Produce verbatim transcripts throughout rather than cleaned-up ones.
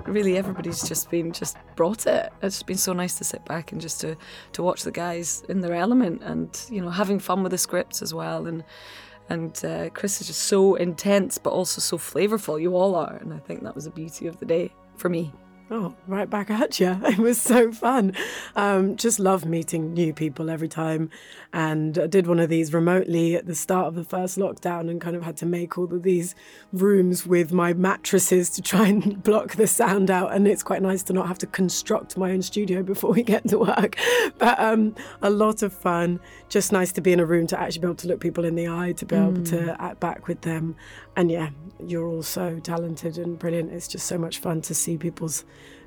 really everybody's just been just brought it. It's been so nice to sit back and just to, to watch the guys in their element and, you know, having fun with the scripts as well. And and uh, Chris is just so intense but also so flavourful. You all are, and I think that was the beauty of the day for me. Oh, right back at you. It was so fun. Um, just love meeting new people every time. And I did one of these remotely at the start of the first lockdown and kind of had to make all of these rooms with my mattresses to try and block the sound out. And it's quite nice to not have to construct my own studio before we get to work. But um, a lot of fun. Just nice to be in a room to actually be able to look people in the eye, to be able mm. to act back with them. And yeah, you're all so talented and brilliant. It's just so much fun to see people's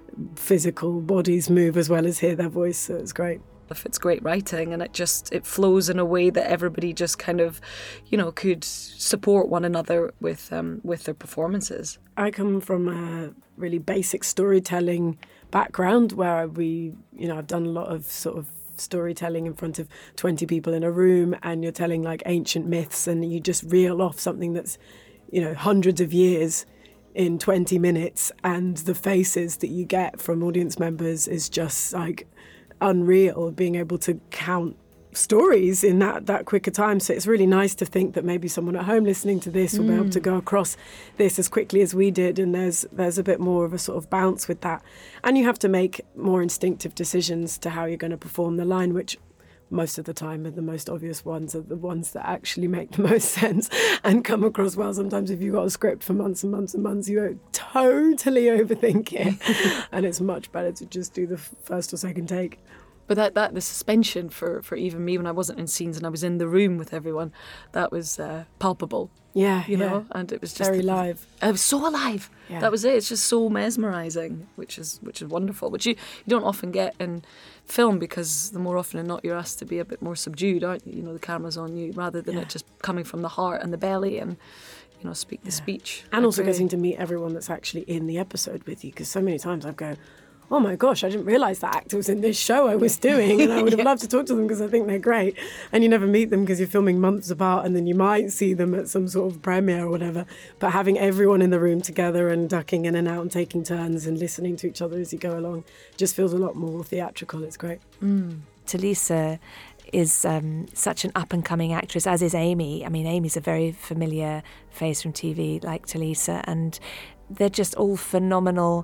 physical bodies move as well as hear their voice. So it's great. If it's great writing and it just it flows in a way that everybody just kind of, you know, could support one another with um, with their performances. I come from a really basic storytelling background where we, you know, I've done a lot of sort of storytelling in front of twenty people in a room, and you're telling like ancient myths and you just reel off something that's, you know, hundreds of years in twenty minutes, and the faces that you get from audience members is just like unreal, being able to count stories in that that quicker time. So it's really nice to think that maybe someone at home listening to this will mm. be able to go across this as quickly as we did, and there's there's a bit more of a sort of bounce with that. And you have to make more instinctive decisions to how you're going to perform the line, which most of the time are the most obvious ones are the ones that actually make the most sense and come across well. Sometimes if you've got a script for months and months and months, you totally overthink it and it's much better to just do the first or second take. But that, that the suspension for, for even me when I wasn't in scenes and I was in the room with everyone, that was uh, palpable. Yeah, you yeah. know, and it was just very live. I was so alive. Yeah. That was it. It's just so mesmerising, which is which is wonderful, which you, you don't often get in film, because the more often than not you're asked to be a bit more subdued, aren't you? You know, the camera's on you rather than yeah. it just coming from the heart and the belly and, you know, speak yeah. the speech. And also getting to meet everyone that's actually in the episode with you, because so many times I go, oh my gosh, I didn't realise that actor was in this show I was doing, and I would have yeah. loved to talk to them because I think they're great. And you never meet them because you're filming months apart, and then you might see them at some sort of premiere or whatever. But having everyone in the room together and ducking in and out and taking turns and listening to each other as you go along just feels a lot more theatrical. It's great. Mm. Talisa is um, such an up-and-coming actress, as is Amy. I mean, Amy's a very familiar face from T V, like Talisa, and they're just all phenomenal,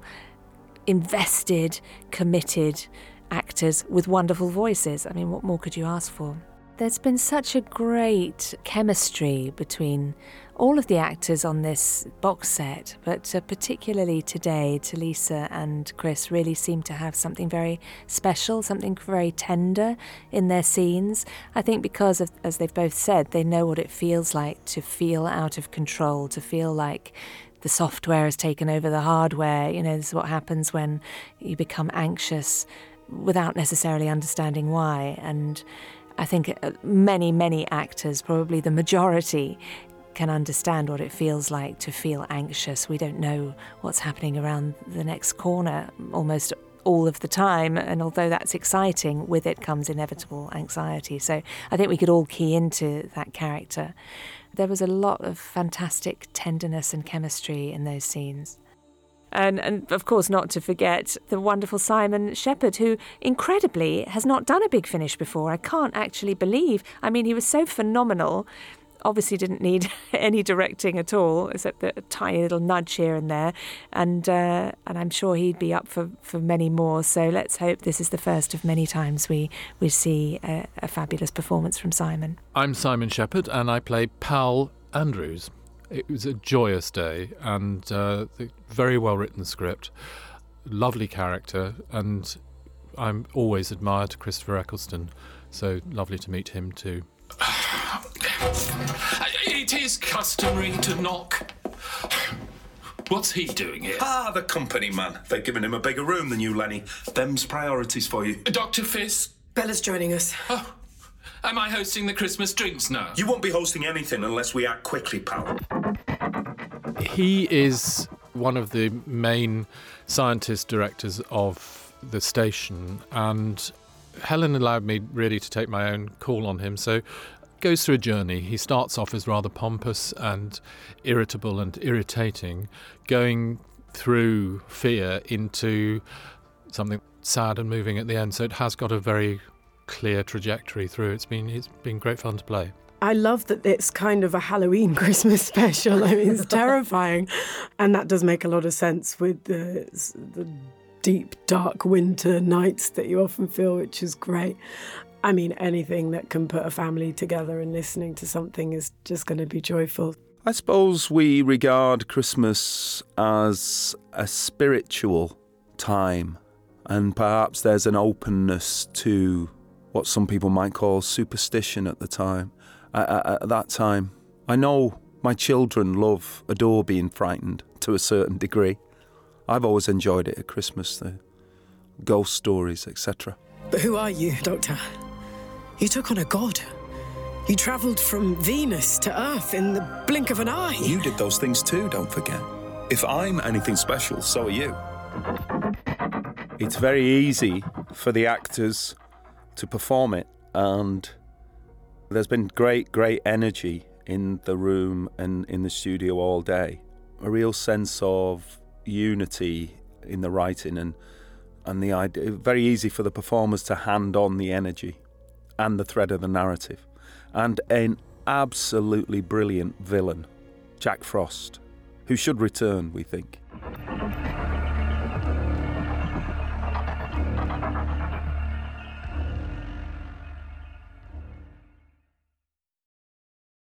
invested, committed actors with wonderful voices. I mean, what more could you ask for? There's been such a great chemistry between all of the actors on this box set, but uh, particularly today, Talisa and Chris really seem to have something very special, something very tender in their scenes. I think because, of, as they've both said, they know what it feels like to feel out of control, to feel like the software has taken over the hardware. You know, this is what happens when you become anxious without necessarily understanding why. And I think many, many actors, probably the majority, can understand what it feels like to feel anxious. We don't know what's happening around the next corner almost all of the time, and although that's exciting, with it comes inevitable anxiety. So I think we could all key into that character. There was a lot of fantastic tenderness and chemistry in those scenes. And, and of course, not to forget the wonderful Simon Shepherd, who incredibly has not done a Big Finish before. I can't actually believe. I mean, he was so phenomenal. Obviously didn't need any directing at all, except a tiny little nudge here and there. And uh, and I'm sure he'd be up for, for many more. So let's hope this is the first of many times we, we see a, a fabulous performance from Simon. I'm Simon Shepherd, and I play Pal Andrews. It was a joyous day, and uh, a very well-written script, lovely character, and I'm always admired Christopher Eccleston, so lovely to meet him too. It is customary to knock. What's he doing here? Ah, the company man. They've given him a bigger room than you, Lenny. Them's priorities for you. Doctor Fisk? Bella's joining us. Oh, am I hosting the Christmas drinks now? You won't be hosting anything unless we act quickly, pal. He is one of the main scientist directors of the station, and Helen allowed me really to take my own call on him, so goes through a journey. He starts off as rather pompous and irritable and irritating, going through fear into something sad and moving at the end. So it has got a very clear trajectory through. It's been it's been great fun to play. I love that it's kind of a Halloween Christmas special. I mean, it's terrifying. And that does make a lot of sense with the, the deep, dark winter nights that you often feel, which is great. I mean, anything that can put a family together and listening to something is just going to be joyful. I suppose we regard Christmas as a spiritual time, and perhaps there's an openness to what some people might call superstition at the time. At, at that time, I know my children love, adore being frightened to a certain degree. I've always enjoyed it at Christmas, the ghost stories, et cetera. But who are you, Doctor? You took on a god. You travelled from Venus to Earth in the blink of an eye. You did those things too, don't forget. If I'm anything special, so are you. It's very easy for the actors to perform it, and there's been great, great energy in the room and in the studio all day. A real sense of unity in the writing, and and the idea. Very easy for the performers to hand on the energy and the thread of the narrative. And an absolutely brilliant villain, Jack Frost, who should return, we think.